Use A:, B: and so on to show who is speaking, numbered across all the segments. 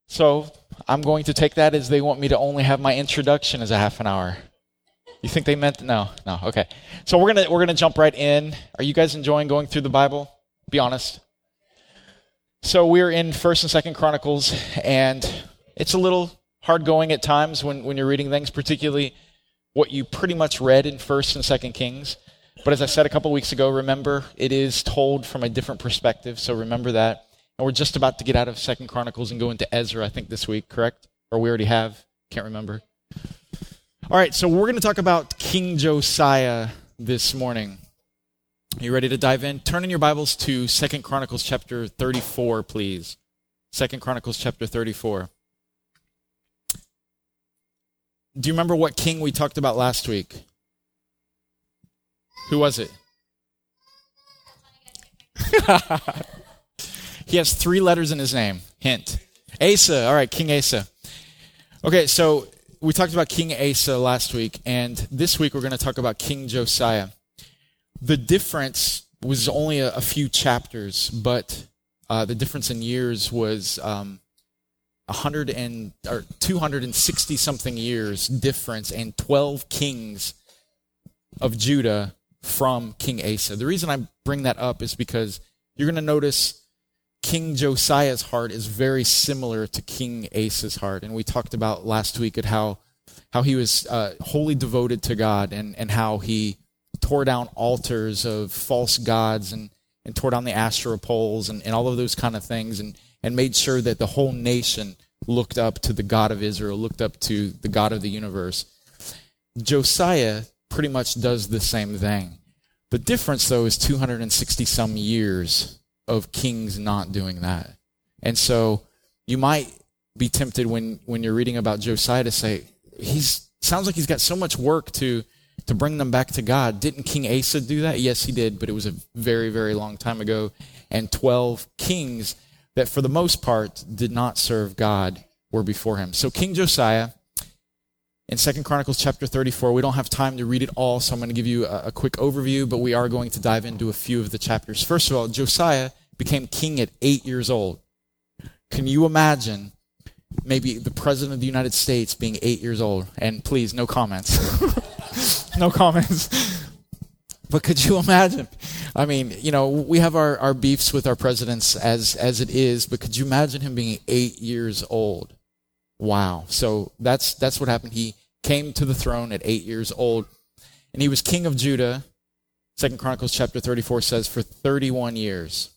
A: So I'm going to take that as they want me to only have my introduction as a half an hour. You think they meant no, okay. So we're gonna jump right in. Are you guys enjoying going through the Bible? Be honest. So we're in 1st and 2nd Chronicles, and it's a little hard going at times when you're reading things, particularly what you pretty much read in 1st and 2nd Kings. But as I said a couple weeks ago, remember, it is told from a different perspective, so remember that. And we're just about to get out of 2nd Chronicles and go into Ezra, I think, this week, correct? Or we already have? Can't remember. All right, so we're going to talk about King Josiah this morning. Are you ready to dive in? Turn in your Bibles to 2nd Chronicles chapter 34, please. 2nd Chronicles chapter 34. Do you remember what king we talked about last week? Who was it? He has 3 letters in his name. Hint. Asa. All right, King Asa. Okay, so we talked about King Asa last week, and this week we're going to talk about King Josiah. The difference was only a few chapters, but the difference in years was 260 something years difference, and 12 kings of Judah from King Asa. The reason I bring that up is because you're going to notice King Josiah's heart is very similar to King Asa's heart. And we talked about last week at how he was wholly devoted to God, and how he tore down altars of false gods and tore down the Asherah poles and all of those kind of things, and made sure that the whole nation looked up to the God of Israel, looked up to the God of the universe. Josiah pretty much does the same thing. The difference, though, is 260 some years of kings not doing that. And so you might be tempted when you're reading about Josiah to say, sounds like he's got so much work to bring them back to God. Didn't King Asa do that? Yes, he did, but it was a very, very long time ago. And 12 kings that for the most part did not serve God were before him. So King Josiah, in 2nd Chronicles chapter 34, we don't have time to read it all, so I'm going to give you a quick overview, but we are going to dive into a few of the chapters. First of all, Josiah became king at 8 years old. Can you imagine maybe the President of the United States being 8 years old? And please, no comments. No comments. But could you imagine? I mean, we have our beefs with our presidents as it is, but could you imagine him being 8 years old? Wow. So that's what happened. He came to the throne at 8 years old, and he was king of Judah. 2nd Chronicles chapter 34 says for 31 years,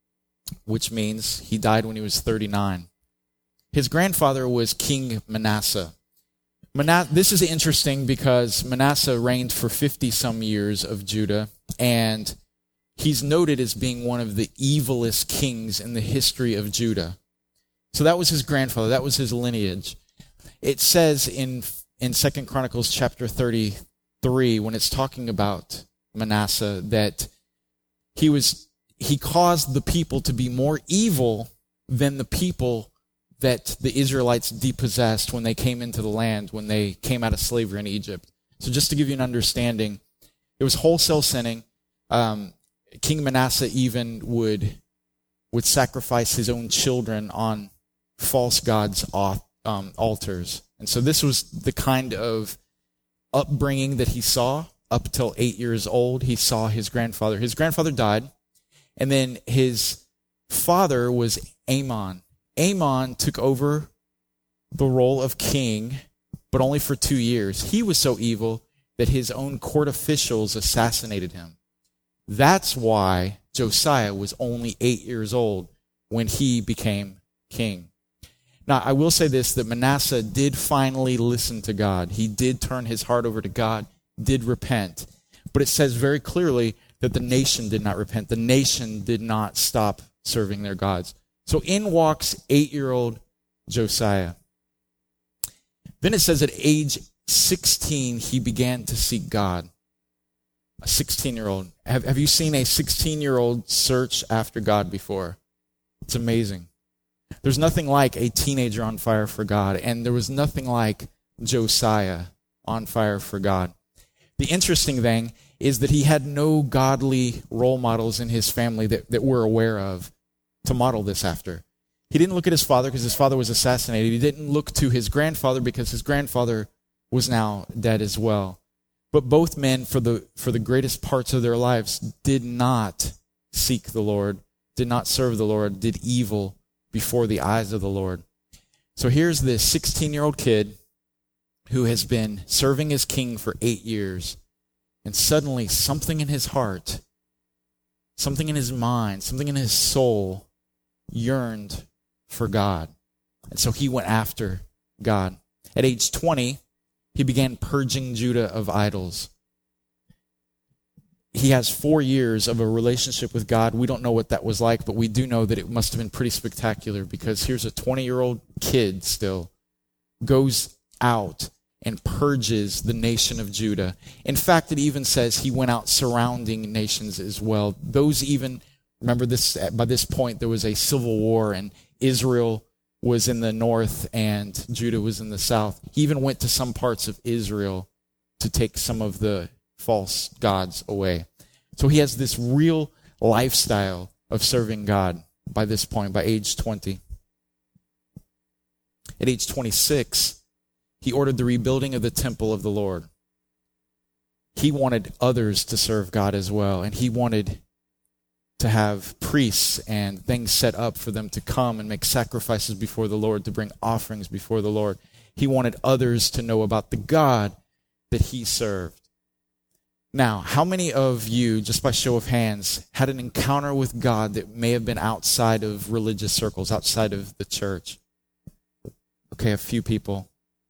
A: which means he died when he was 39. His grandfather was King Manasseh. This is interesting because Manasseh reigned for 50-some years of Judah, and he's noted as being one of the evilest kings in the history of Judah. So that was his grandfather. That was his lineage. It says in 2nd Chronicles chapter 33, when it's talking about Manasseh, that he caused the people to be more evil than the people that the Israelites depossessed when they came into the land, when they came out of slavery in Egypt. So just to give you an understanding, it was wholesale sinning. King Manasseh even would sacrifice his own children on false gods' altars. And so this was the kind of upbringing that he saw up till 8 years old. He saw his grandfather. His grandfather died, and then his father was Amon. Amon took over the role of king, but only for 2 years. He was so evil that his own court officials assassinated him. That's why Josiah was only 8 years old when he became king. Now, I will say this, that Manasseh did finally listen to God. He did turn his heart over to God, did repent. But it says very clearly that the nation did not repent. The nation did not stop serving their gods. So in walks 8-year-old Josiah. Then it says at age 16, he began to seek God. A 16-year-old. Have you seen a 16-year-old search after God before? It's amazing. There's nothing like a teenager on fire for God, and there was nothing like Josiah on fire for God. The interesting thing is that he had no godly role models in his family that we're aware of to model this after. He didn't look at his father because his father was assassinated. He didn't look to his grandfather because his grandfather was now dead as well. But both men, for the greatest parts of their lives, did not seek the Lord, did not serve the Lord, did evil before the eyes of the Lord. So here's this 16-year-old kid who has been serving as king for 8 years, and suddenly something in his heart, something in his mind, something in his soul yearned for God. And so he went after God. At age 20, he began purging Judah of idols. He has 4 years of a relationship with God. We don't know what that was like, but we do know that it must have been pretty spectacular, because here's a 20-year-old kid still goes out and purges the nation of Judah. In fact, it even says he went out surrounding nations as well. Those even, remember this, by this point there was a civil war, and Israel was in the north and Judah was in the south. He even went to some parts of Israel to take some of the false gods away. So he has this real lifestyle of serving God by this point, by age 20. At age 26, he ordered the rebuilding of the temple of the Lord. He wanted others to serve God as well, and he wanted to have priests and things set up for them to come and make sacrifices before the Lord, to bring offerings before the Lord. He wanted others to know about the God that he served. Now, how many of you, just by show of hands, had an encounter with God that may have been outside of religious circles, outside of the church? Okay, a few people.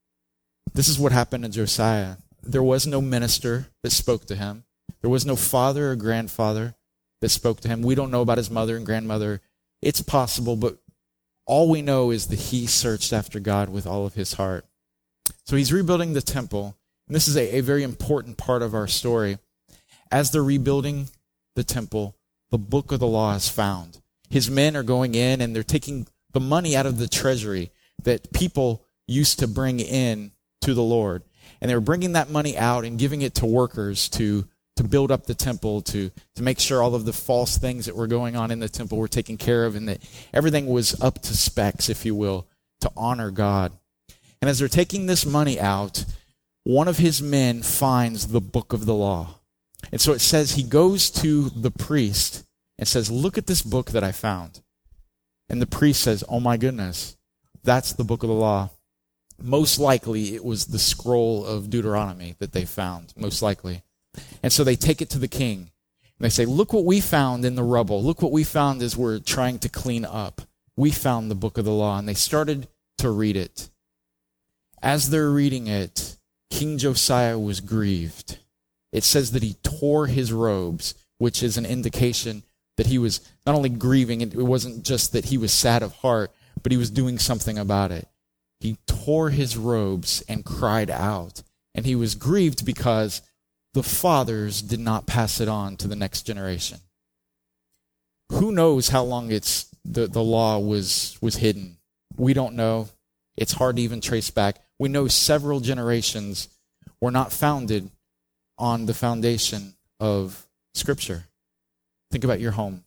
A: This is what happened to Josiah. There was no minister that spoke to him. There was no father or grandfather that spoke to him. We don't know about his mother and grandmother. It's possible, but all we know is that he searched after God with all of his heart. So he's rebuilding the temple, and this is a very important part of our story. As they're rebuilding the temple, the book of the law is found. His men are going in, and they're taking the money out of the treasury that people used to bring in to the Lord. And they were bringing that money out and giving it to workers to build up the temple, to make sure all of the false things that were going on in the temple were taken care of, and that everything was up to specs, if you will, to honor God. And as they're taking this money out, one of his men finds the book of the law. And so it says he goes to the priest and says, "Look at this book that I found." And the priest says, "Oh my goodness, that's the book of the law." Most likely it was the scroll of Deuteronomy that they found, most likely. And so they take it to the king. And they say, "Look what we found in the rubble. Look what we found as we're trying to clean up. We found the book of the law." And they started to read it. As they're reading it, King Josiah was grieved. It says that he tore his robes, which is an indication that he was not only grieving, it wasn't just that he was sad of heart, but he was doing something about it. He tore his robes and cried out. And he was grieved because the fathers did not pass it on to the next generation. Who knows how long the law was hidden? We don't know. It's hard to even trace back. We know several generations were not founded on the foundation of Scripture. Think about your home.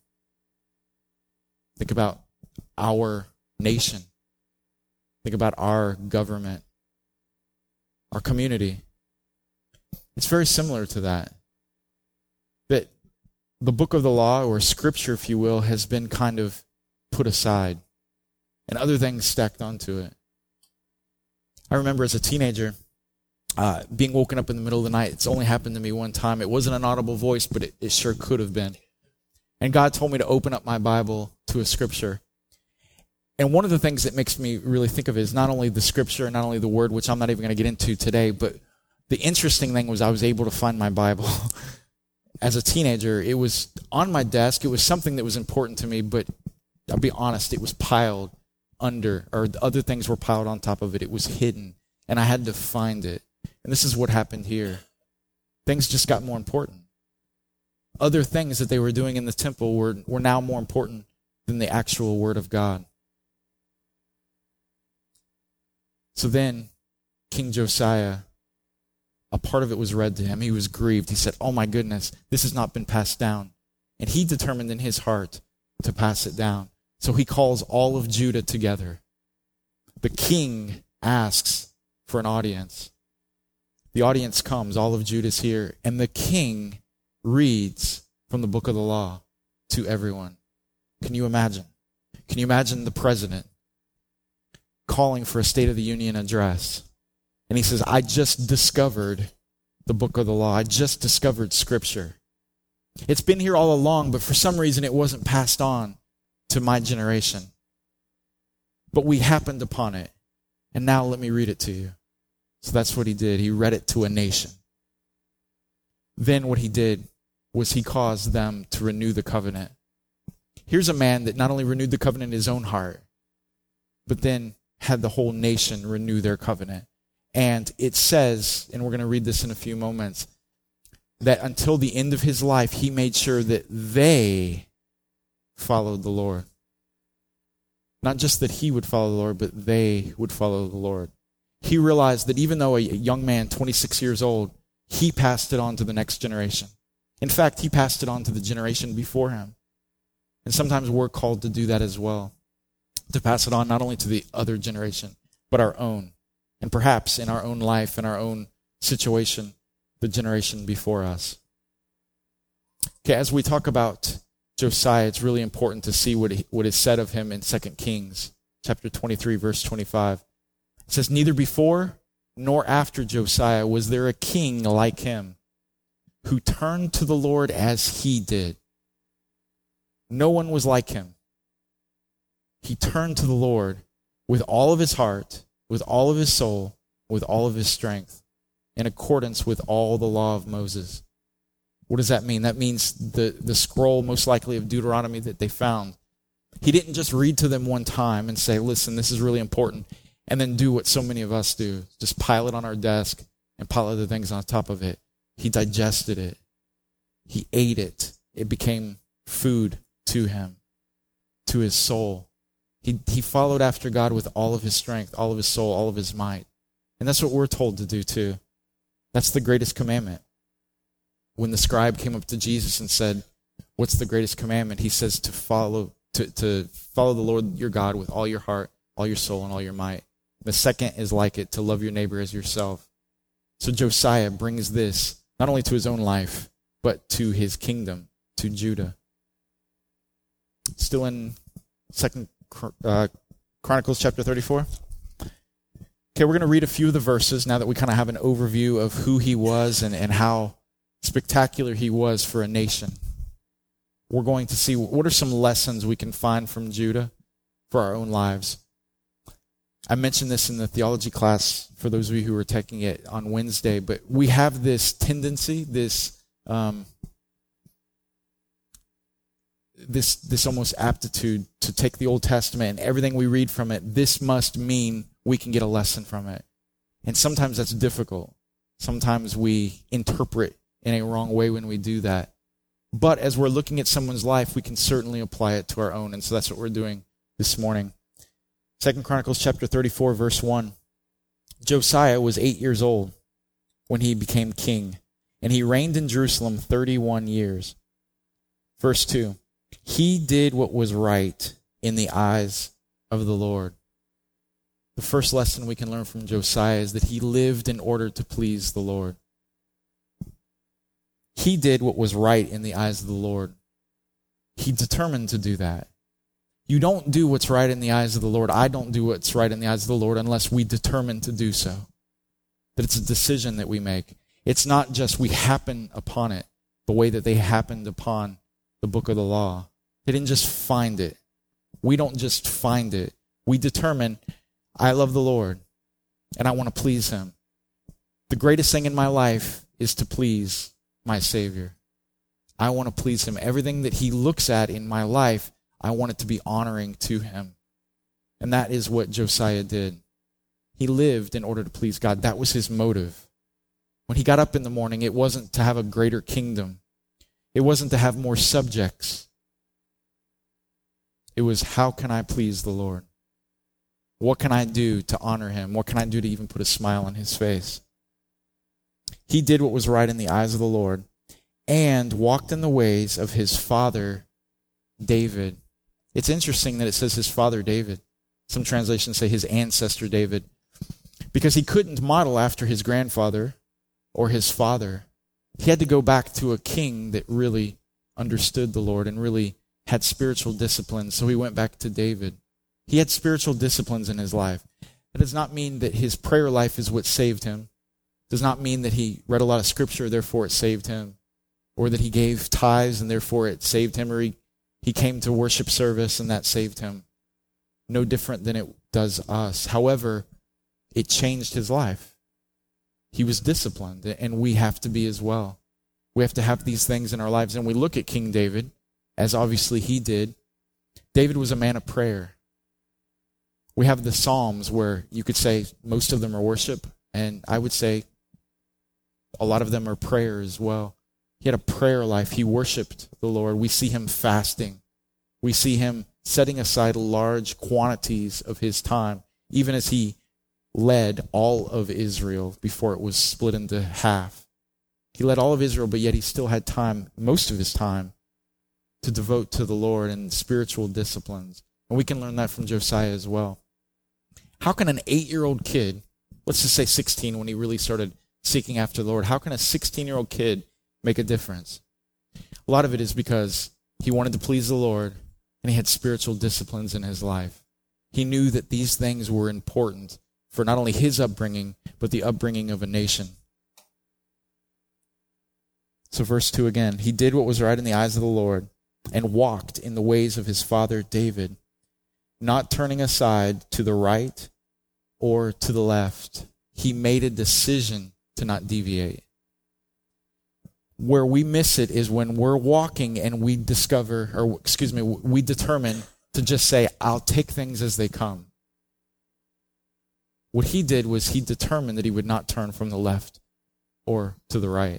A: Think about our nation. Think about our government, our community. It's very similar to that. That the book of the law, or Scripture, if you will, has been kind of put aside, and other things stacked onto it. I remember as a teenager being woken up in the middle of the night. It's only happened to me one time. It wasn't an audible voice, but it sure could have been. And God told me to open up my Bible to a Scripture. And one of the things that makes me really think of it is not only the Scripture, not only the Word, which I'm not even going to get into today, but the interesting thing was I was able to find my Bible. As a teenager, it was on my desk. It was something that was important to me, but I'll be honest, it was piled under, or other things were piled on top of it. It was hidden, and I had to find it. And this is what happened here. Things just got more important. Other things that they were doing in the temple were now more important than the actual Word of God. So then, King Josiah, a part of it was read to him. He was grieved. He said, "Oh my goodness, this has not been passed down." And he determined in his heart to pass it down. So he calls all of Judah together. The king asks for an audience. The audience comes, all of Judah's here, and the king reads from the book of the law to everyone. Can you imagine? Can you imagine the president calling for a State of the Union address? And he says, I just discovered the book of the law. I just discovered Scripture. It's been here all along, but for some reason it wasn't passed on to my generation. But we happened upon it. And now let me read it to you. So that's what he did. He read it to a nation. Then what he did was he caused them to renew the covenant. Here's a man that not only renewed the covenant in his own heart, but then had the whole nation renew their covenant. And it says, and we're going to read this in a few moments, that until the end of his life, he made sure that they followed the Lord. Not just that he would follow the Lord, but they would follow the Lord. He realized that even though a young man, 26 years old, he passed it on to the next generation. In fact, he passed it on to the generation before him. And sometimes we're called to do that as well, to pass it on not only to the other generation, but our own. And perhaps in our own life, in our own situation, the generation before us. Okay, as we talk about Josiah, it's really important to see what is said of him in 2 Kings chapter 23, verse 25. It says, neither before nor after Josiah was there a king like him who turned to the Lord as he did. No one was like him. He turned to the Lord with all of his heart, with all of his soul, with all of his strength, in accordance with all the law of Moses. What does that mean? That means the scroll, most likely of Deuteronomy, that they found. He didn't just read to them one time and say, listen, this is really important, and then do what so many of us do, just pile it on our desk and pile other things on top of it. He digested it. He ate it. It became food to him, to his soul. He followed after God with all of his strength, all of his soul, all of his might. And that's what we're told to do too. That's the greatest commandment. When the scribe came up to Jesus and said, what's the greatest commandment? He says to follow the Lord your God with all your heart, all your soul, and all your might. The second is like it, to love your neighbor as yourself. So Josiah brings this not only to his own life, but to his kingdom, to Judah. Still in 2 Chronicles chapter 34. Okay, we're going to read a few of the verses now that we kind of have an overview of who he was and how spectacular he was for a nation. We're going to see what are some lessons we can find from Judah for our own lives. I mentioned this in the theology class for those of you who were taking it on Wednesday, but we have this tendency, this almost aptitude to take the Old Testament and everything we read from it, this must mean we can get a lesson from it. And sometimes that's difficult. Sometimes we interpret in a wrong way when we do that. But as we're looking at someone's life, we can certainly apply it to our own. And so that's what we're doing this morning. 2 Chronicles chapter 34, verse 1. Josiah was 8 years old when he became king, and he reigned in Jerusalem 31 years. Verse 2. He did what was right in the eyes of the Lord. The first lesson we can learn from Josiah is that he lived in order to please the Lord. He did what was right in the eyes of the Lord. He determined to do that. You don't do what's right in the eyes of the Lord. I don't do what's right in the eyes of the Lord unless we determine to do so. That it's a decision that we make. It's not just we happen upon it the way that they happened upon the book of the law. They didn't just find it. We don't just find it. We determine, I love the Lord and I want to please him. The greatest thing in my life is to please my Savior. I want to please him. Everything that he looks at in my life, I want it to be honoring to him. And that is what Josiah did. He lived in order to please God. That was his motive. When he got up in the morning, it wasn't to have a greater kingdom. It wasn't to have more subjects. It was, how can I please the Lord? What can I do to honor him? What can I do to even put a smile on his face? He did what was right in the eyes of the Lord and walked in the ways of his father David It's interesting that it says his father David. Some translations say his ancestor David, because he couldn't model after his grandfather or his father. He had to go back to a king that really understood the Lord and really had spiritual disciplines. So he went back to David. He had spiritual disciplines in his life. That does not mean that his prayer life is what saved him. It does not mean that he read a lot of scripture, therefore it saved him. Or that he gave tithes and therefore it saved him. Or he came to worship service and that saved him. No different than it does us. However, it changed his life. He was disciplined, and we have to be as well. We have to have these things in our lives. And we look at King David, as obviously he did. David was a man of prayer. We have the Psalms where you could say most of them are worship, and I would say a lot of them are prayer as well. He had a prayer life. He worshiped the Lord. We see him fasting. We see him setting aside large quantities of his time, even as he led all of Israel before it was split into half. He led all of Israel, but yet he still had time, most of his time, to devote to the Lord and spiritual disciplines. And we can learn that from Josiah as well. How can an 8-year-old kid, let's just say 16 when he really started seeking after the Lord, how can a 16-year-old kid make a difference? A lot of it is because he wanted to please the Lord and he had spiritual disciplines in his life. He knew that these things were important for not only his upbringing, but the upbringing of a nation. So verse 2 again, he did what was right in the eyes of the Lord and walked in the ways of his father David, not turning aside to the right or to the left. He made a decision to not deviate. Where we miss it is when we're walking and we we determine to just say, I'll take things as they come. What he did was he determined that he would not turn from the left or to the right.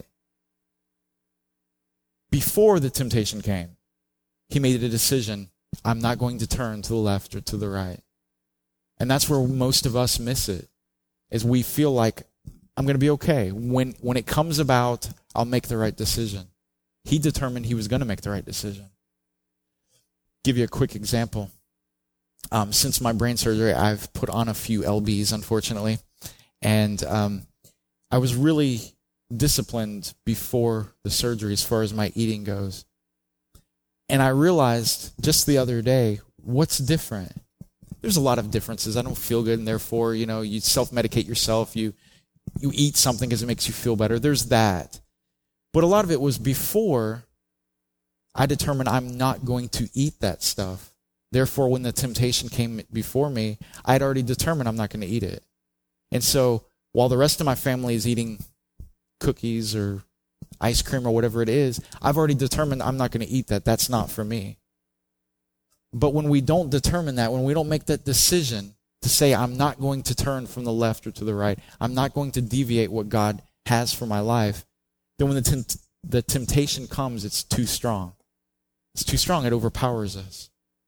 A: Before the temptation came, he made a decision, I'm not going to turn to the left or to the right. And that's where most of us miss it, is we feel like, I'm going to be okay. When it comes about, I'll make the right decision. He determined he was going to make the right decision. Give you a quick example. Since my brain surgery, I've put on a few LBs, unfortunately. And I was really disciplined before the surgery as far as my eating goes. And I realized just the other day, what's different? There's a lot of differences. I don't feel good, and therefore, you self-medicate yourself. You eat something because it makes you feel better. There's that. But a lot of it was before I determined I'm not going to eat that stuff. Therefore, when the temptation came before me, I'd already determined I'm not going to eat it. And so while the rest of my family is eating cookies or ice cream or whatever it is, I've already determined I'm not going to eat that. That's not for me. But when we don't determine that, when we don't make that decision to say I'm not going to turn from the left or to the right, I'm not going to deviate what God has for my life, then when the temptation comes, it's too strong. It's too strong. It overpowers us.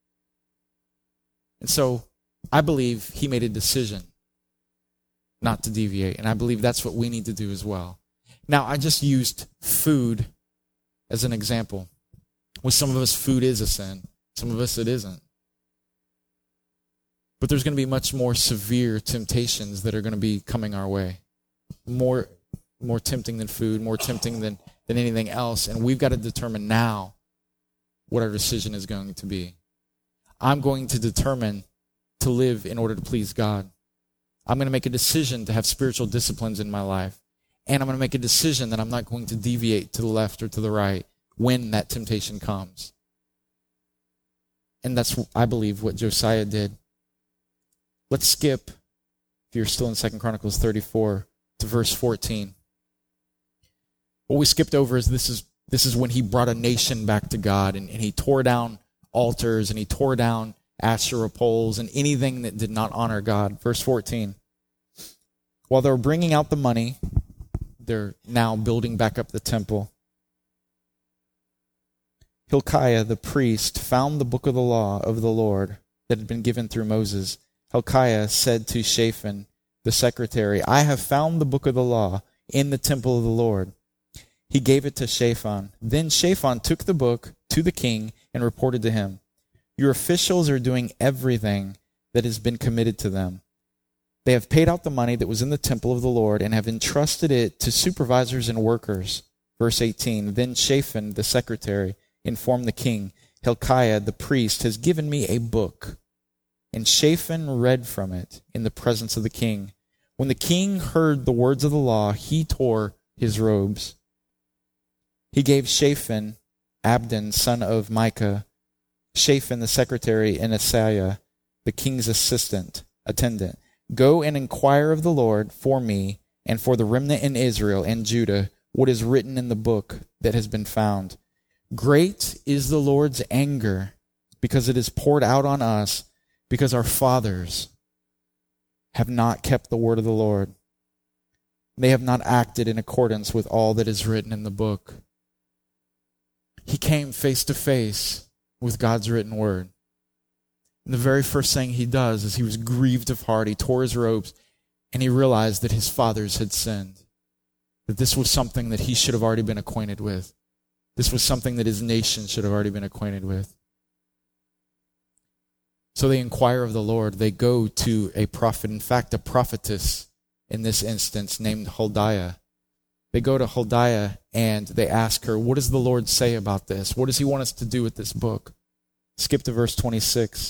A: And so I believe he made a decision not to deviate. And I believe that's what we need to do as well. Now, I just used food as an example. With some of us, food is a sin. Some of us, it isn't. But there's going to be much more severe temptations that are going to be coming our way. More tempting than food, more tempting than anything else. And we've got to determine now what our decision is going to be. I'm going to determine to live in order to please God. I'm going to make a decision to have spiritual disciplines in my life. And I'm going to make a decision that I'm not going to deviate to the left or to the right when that temptation comes. And that's, I believe, what Josiah did. Let's skip, if you're still in 2 Chronicles 34, to verse 14. What we skipped over is this is when he brought a nation back to God, and he tore down altars, and he tore down Asherah poles, and anything that did not honor God. Verse 14. While they were bringing out the money, they're now building back up the temple. Hilkiah the priest found the book of the law of the Lord that had been given through Moses. Hilkiah said to Shaphan the secretary, I have found the book of the law in the temple of the Lord. He gave it to Shaphan. Then Shaphan took the book to the king and reported to him, Your officials are doing everything that has been committed to them. They have paid out the money that was in the temple of the Lord and have entrusted it to supervisors and workers. Verse 18, then Shaphan, the secretary, informed the king, Hilkiah, the priest, has given me a book. And Shaphan read from it in the presence of the king. When the king heard the words of the law, he tore his robes. He gave Shaphan, Abdon, son of Micah, Shaphan, the secretary, and Asaiah, the king's attendant, go and inquire of the Lord for me and for the remnant in Israel and Judah what is written in the book that has been found. Great is the Lord's anger because it is poured out on us, because our fathers have not kept the word of the Lord. They have not acted in accordance with all that is written in the book. He came face to face with God's written word. And the very first thing he does is he was grieved of heart. He tore his robes, and he realized that his fathers had sinned, that this was something that he should have already been acquainted with. This was something that his nation should have already been acquainted with. So they inquire of the Lord. They go to a prophet, in fact, a prophetess in this instance named Huldah. They go to Huldah and they ask her, what does the Lord say about this? What does he want us to do with this book? Skip to verse 26.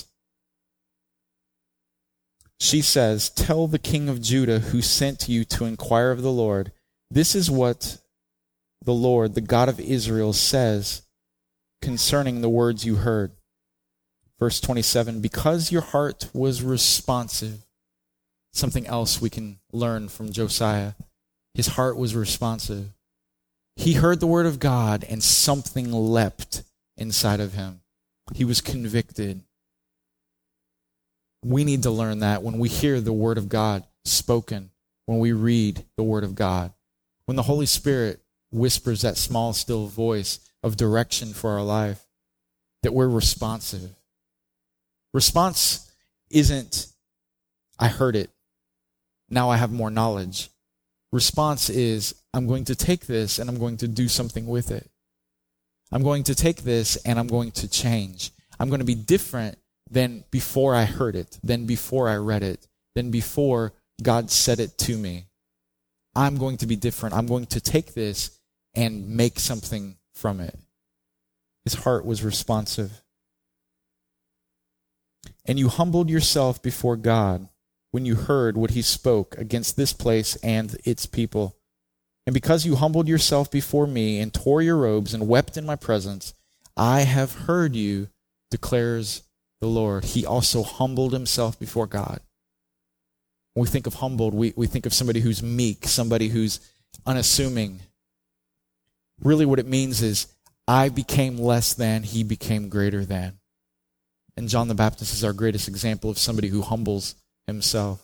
A: She says, tell the king of Judah who sent you to inquire of the Lord, this is what the Lord, the God of Israel, says concerning the words you heard. Verse 27, because your heart was responsive. Something else we can learn from Josiah. His heart was responsive. He heard the word of God and something leapt inside of him. He was convicted. We need to learn that when we hear the word of God spoken, when we read the word of God, when the Holy Spirit whispers that small, still voice of direction for our life, that we're responsive. Response isn't, I heard it, now I have more knowledge. Response is, I'm going to take this and I'm going to do something with it. I'm going to take this and I'm going to change. I'm going to be different than before I heard it, than before I read it, than before God said it to me. I'm going to be different. I'm going to take this and make something from it. His heart was responsive. And you humbled yourself before God when you heard what he spoke against this place and its people. And because you humbled yourself before me and tore your robes and wept in my presence, I have heard you, declares the Lord. He also humbled himself before God. When we think of humbled, we think of somebody who's meek, somebody who's unassuming. Really what it means is, I became less than, he became greater than. And John the Baptist is our greatest example of somebody who humbles himself.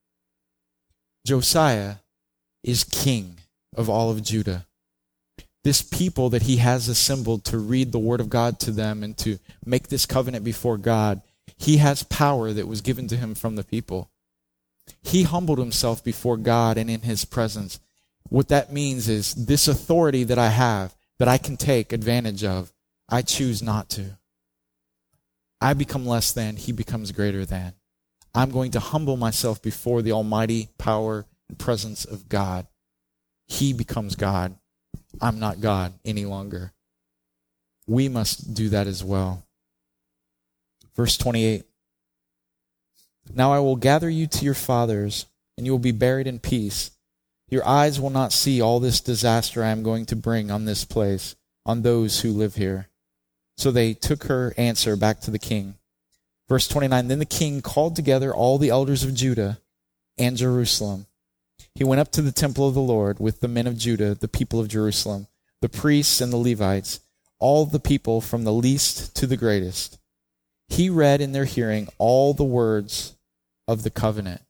A: Josiah is king of all of Judah. This people that he has assembled to read the word of God to them and to make this covenant before God, he has power that was given to him from the people. He humbled himself before God and in his presence. What that means is this authority that I have, that I can take advantage of, I choose not to. I become less than, he becomes greater than. I'm going to humble myself before the almighty power and presence of God. He becomes God. I'm not God any longer. We must do that as well. Verse 28. Now I will gather you to your fathers, and you will be buried in peace. Your eyes will not see all this disaster I am going to bring on this place, on those who live here. So they took her answer back to the king. Verse 29, then the king called together all the elders of Judah and Jerusalem. He went up to the temple of the Lord with the men of Judah, the people of Jerusalem, the priests and the Levites, all the people from the least to the greatest. He read in their hearing all the words of the covenant.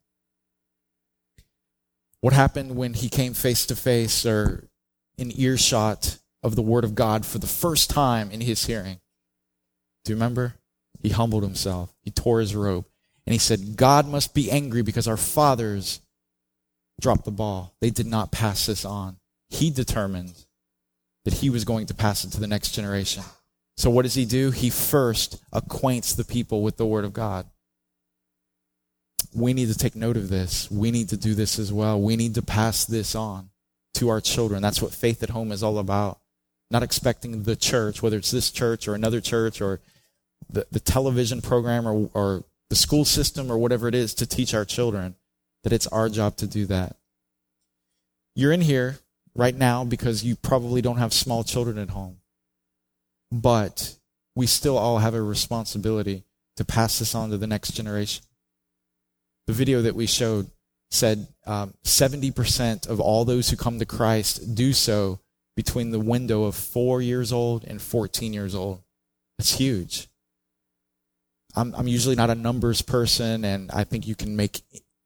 A: What happened when he came face to face or in earshot of the word of God for the first time in his hearing? Do you remember? He humbled himself. He tore his robe. And he said, God must be angry because our fathers dropped the ball. They did not pass this on. He determined that he was going to pass it to the next generation. So what does he do? He first acquaints the people with the Word of God. We need to take note of this. We need to do this as well. We need to pass this on to our children. That's what Faith at Home is all about. Not expecting the church, whether it's this church or another church or the television program or the school system or whatever it is, to teach our children that it's our job to do that. You're in here right now because you probably don't have small children at home. But we still all have a responsibility to pass this on to the next generation. The video that we showed said 70% of all those who come to Christ do so between the window of 4 years old and 14 years old. That's huge. I'm usually not a numbers person, and I think you can make,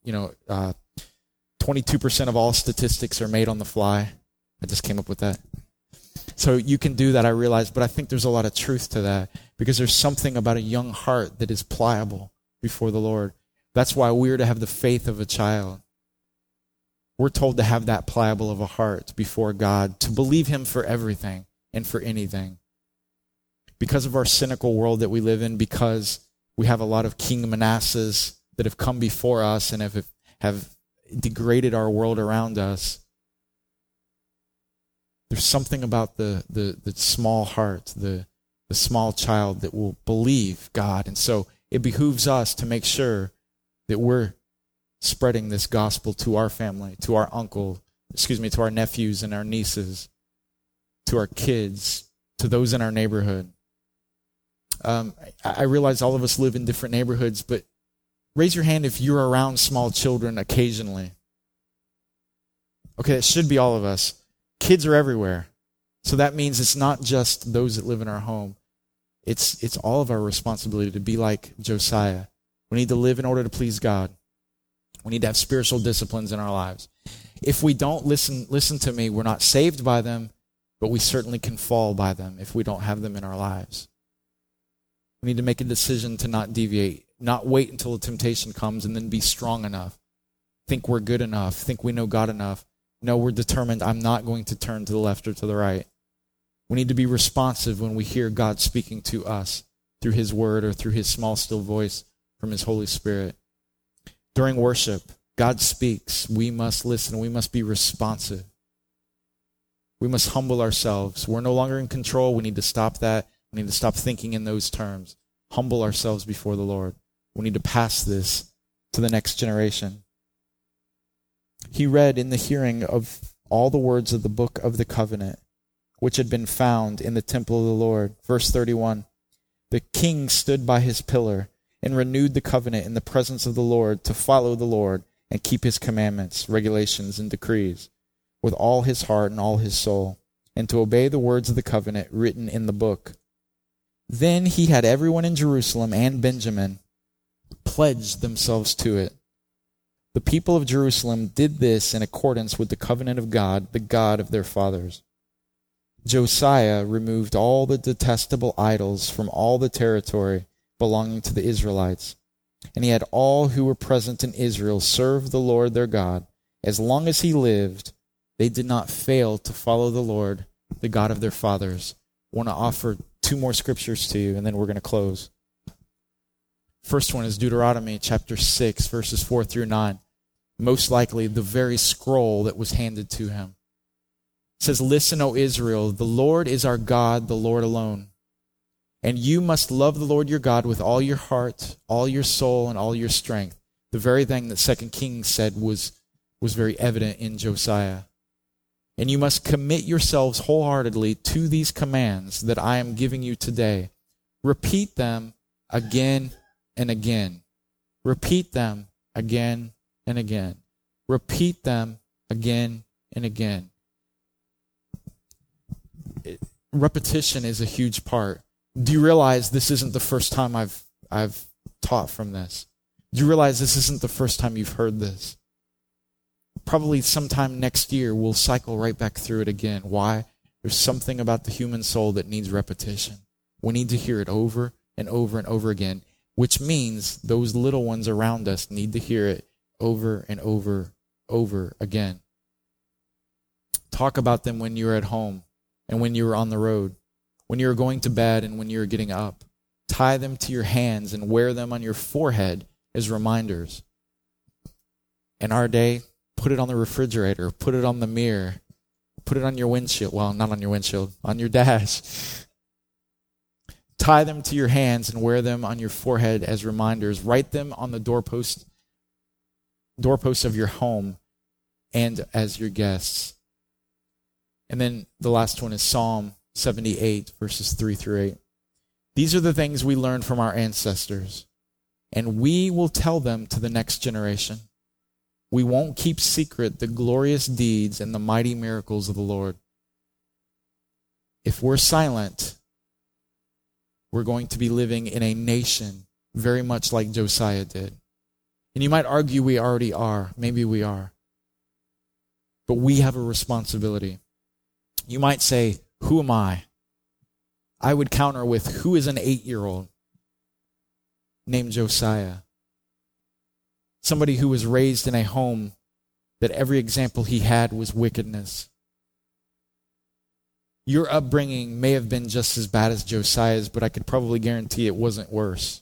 A: 22% of all statistics are made on the fly. I just came up with that. So you can do that, I realize, but I think there's a lot of truth to that because there's something about a young heart that is pliable before the Lord. That's why we're to have the faith of a child. We're told to have that pliable of a heart before God, to believe Him for everything and for anything. Because of our cynical world that we live in, because we have a lot of King Manassehs that have come before us and have degraded our world around us, there's something about the small heart, the small child that will believe God. And so it behooves us to make sure that we're spreading this gospel to our family, to our to our nephews and our nieces, to our kids, to those in our neighborhood. I realize all of us live in different neighborhoods, but raise your hand if you're around small children occasionally. Okay, it should be all of us. Kids are everywhere. So that means it's not just those that live in our home. It's all of our responsibility to be like Josiah. We need to live in order to please God. We need to have spiritual disciplines in our lives. If we don't listen to me, we're not saved by them, but we certainly can fall by them if we don't have them in our lives. We need to make a decision to not deviate, not wait until a temptation comes and then be strong enough. Think we're good enough, think we know God enough. No, we're determined, I'm not going to turn to the left or to the right. We need to be responsive when we hear God speaking to us through His Word or through His small, still voice from His Holy Spirit. During worship, God speaks. We must listen. We must be responsive. We must humble ourselves. We're no longer in control. We need to stop that. We need to stop thinking in those terms. Humble ourselves before the Lord. We need to pass this to the next generation. He read in the hearing of all the words of the book of the covenant, which had been found in the temple of the Lord. Verse 31, the king stood by his pillar and renewed the covenant in the presence of the Lord to follow the Lord and keep His commandments, regulations, and decrees with all his heart and all his soul, and to obey the words of the covenant written in the book. Then he had everyone in Jerusalem and Benjamin pledge themselves to it. The people of Jerusalem did this in accordance with the covenant of God, the God of their fathers. Josiah removed all the detestable idols from all the territory belonging to the Israelites, and he had all who were present in Israel serve the Lord their God. As long as he lived, they did not fail to follow the Lord, the God of their fathers. I want to offer 2 more scriptures to you, and then we're going to close. First one is Deuteronomy chapter 6, verses 4 through 9. Most likely the very scroll that was handed to him. It says, "Listen, O Israel, the Lord is our God, the Lord alone. And you must love the Lord your God with all your heart, all your soul, and all your strength." The very thing that 2 Kings said was very evident in Josiah. "And you must commit yourselves wholeheartedly to these commands that I am giving you today. Repeat them again and again." Repeat them again and again. Repeat them again and again. Repetition is a huge part. Do you realize this isn't the first time I've taught from this? Do you realize this isn't the first time you've heard this? Probably sometime next year we'll cycle right back through it again. Why? There's something about the human soul that needs repetition. We need to hear it over and over and over again, which means those little ones around us need to hear it over and over again. Talk about them when you're at home and when you're on the road. when you're going to bed and when you're getting up. Tie them to your hands and wear them on your forehead as reminders. In our day, put it on the refrigerator, put it on the mirror, put it on your windshield. Well, not on your windshield, on your dash. Tie them to your hands and wear them on your forehead as reminders. Write them on the doorposts of your home and as your guests. And then the last one is Psalm 78, verses 3 through 8. These are the things we learned from our ancestors, and we will tell them to the next generation. We won't keep secret the glorious deeds and the mighty miracles of the Lord. If we're silent, we're going to be living in a nation very much like Josiah did. And you might argue we already are. Maybe we are. But we have a responsibility. You might say, who am I? I would counter with, who is an 8-year-old named Josiah? Somebody who was raised in a home that every example he had was wickedness. Your upbringing may have been just as bad as Josiah's, but I could probably guarantee it wasn't worse.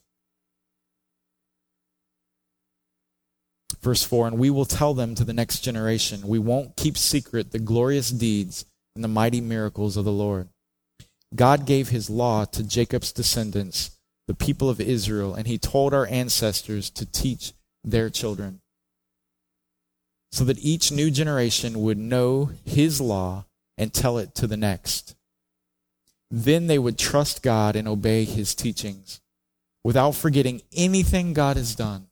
A: Verse 4, and we will tell them to the next generation. We won't keep secret the glorious deeds and the mighty miracles of the Lord. God gave his law to Jacob's descendants, the people of Israel, and he told our ancestors to teach their children, so that each new generation would know his law and tell it to the next. Then they would trust God and obey his teachings without forgetting anything God has done.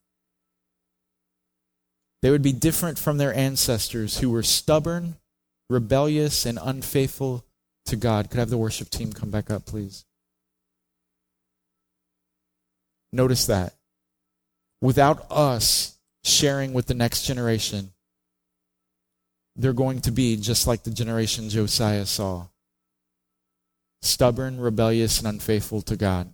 A: They would be different from their ancestors who were stubborn, rebellious, and unfaithful to God. Could I have the worship team come back up, please? Notice that. Without us sharing with the next generation, they're going to be just like the generation Josiah saw. Stubborn, rebellious, and unfaithful to God.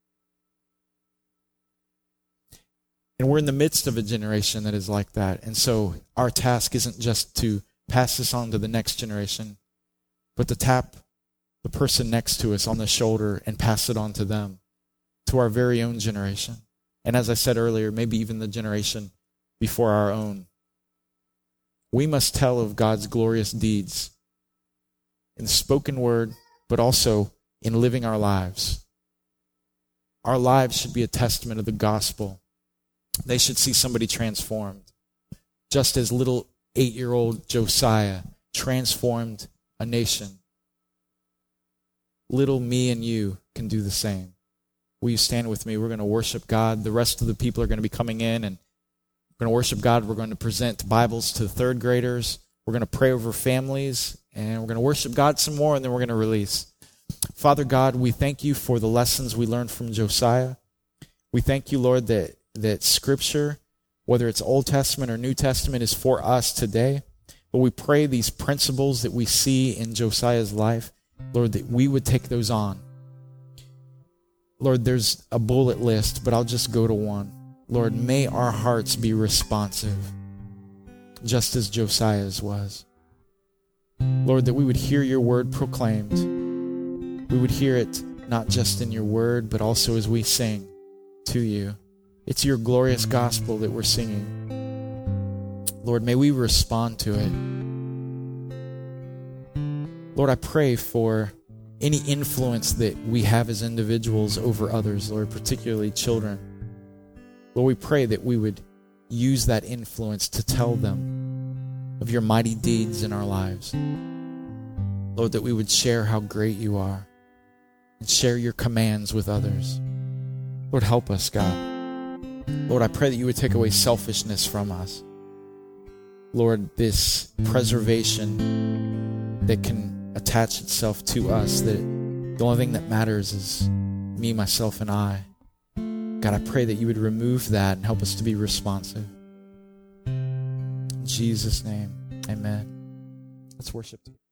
A: And we're in the midst of a generation that is like that. And so our task isn't just to pass this on to the next generation, but to tap the person next to us on the shoulder and pass it on to them, to our very own generation. And as I said earlier, maybe even the generation before our own. We must tell of God's glorious deeds in the spoken word, but also in living our lives. Our lives should be a testament of the gospel. They should see somebody transformed. Just as little 8-year-old Josiah transformed a nation. Little me and you can do the same. Will you stand with me? We're going to worship God. The rest of the people are going to be coming in and we're going to worship God. We're going to present Bibles to third graders. We're going to pray over families and we're going to worship God some more and then we're going to release. Father God, we thank you for the lessons we learned from Josiah. We thank you, Lord, that Scripture, whether it's Old Testament or New Testament, is for us today. But we pray these principles that we see in Josiah's life, Lord, that we would take those on. Lord, there's a bullet list, but I'll just go to one. Lord, may our hearts be responsive, just as Josiah's was. Lord, that we would hear your word proclaimed. We would hear it not just in your word, but also as we sing to you. It's your glorious gospel that we're singing. Lord, may we respond to it. Lord, I pray for any influence that we have as individuals over others, Lord, particularly children. Lord, we pray that we would use that influence to tell them of your mighty deeds in our lives. Lord, that we would share how great you are and share your commands with others. Lord, help us, God. Lord, I pray that you would take away selfishness from us. Lord, this preservation that can attach itself to us, that the only thing that matters is me, myself, and I. God, I pray that you would remove that and help us to be responsive. In Jesus' name, amen. Let's worship.